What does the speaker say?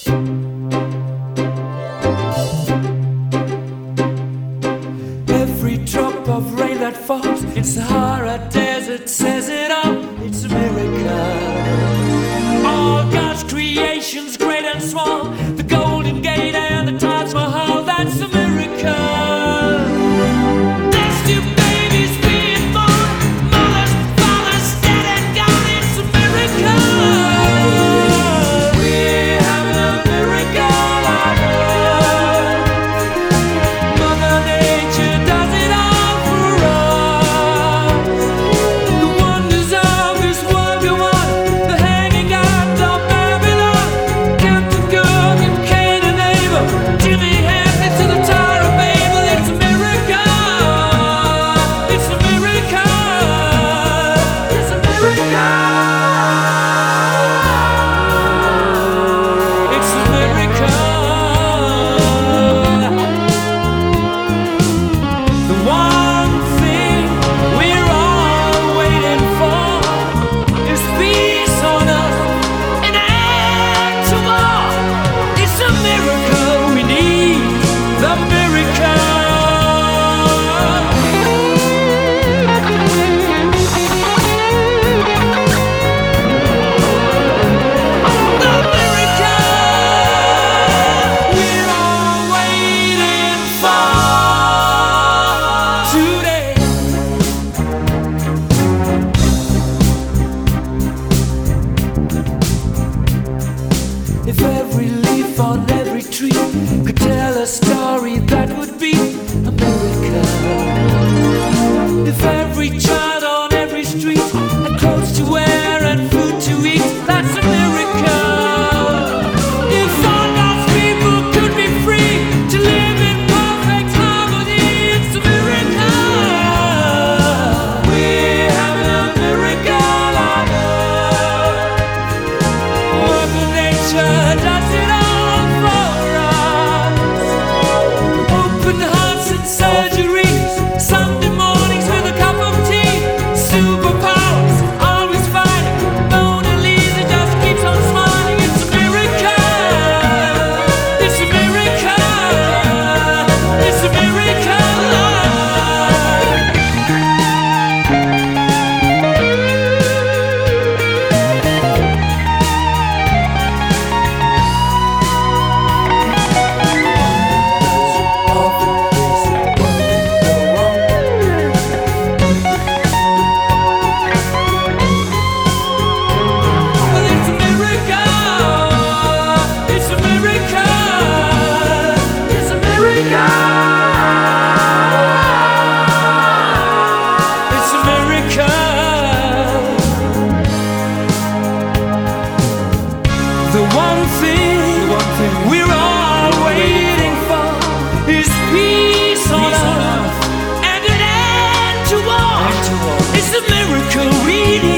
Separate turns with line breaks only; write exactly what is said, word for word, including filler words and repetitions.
Every drop of rain that falls in Sahara Desert says it all. It's a miracle. All God's creations, great and small, the Golden Gate and the Taj Mahal, that's a miracle. There's two babies being born, mothers, fathers, dead and gone. It's a miracle. We're having a miracle on earth. Mother Nature does it all for us. The wonders of this world go on. The hanging gods of Babylon, Captain Cook and Cain and Abel, Jimmy Hanley to the Tower of Babel. It's a miracle. It's a miracle. It's a miracle. It's a miracle. The one thing we're all waiting for is peace on earth, an end to war. It's a miracle. We need the miracle. The miracle we're all waiting for today. If every leaf on every tree could tell a story, that would be a miracle. If every child on every street had clothes to wear and food to eat, that's a miracle. If all God's people could be free to live in perfect harmony, it's a miracle. We're having a miracle on earth. Mother Nature does it all for us. Open hearts and surgeries, Sunday mornings with a cup of tea. Superpowers, always fighting. Mona Lisa just keeps on smiling. It's a miracle. It's a miracle. It's a miracle. Well, it's a miracle. It's a miracle. It's a miracle. It's a miracle. The one thing, we're all waiting for is peace on earth and an end to war. It's a miracle we need.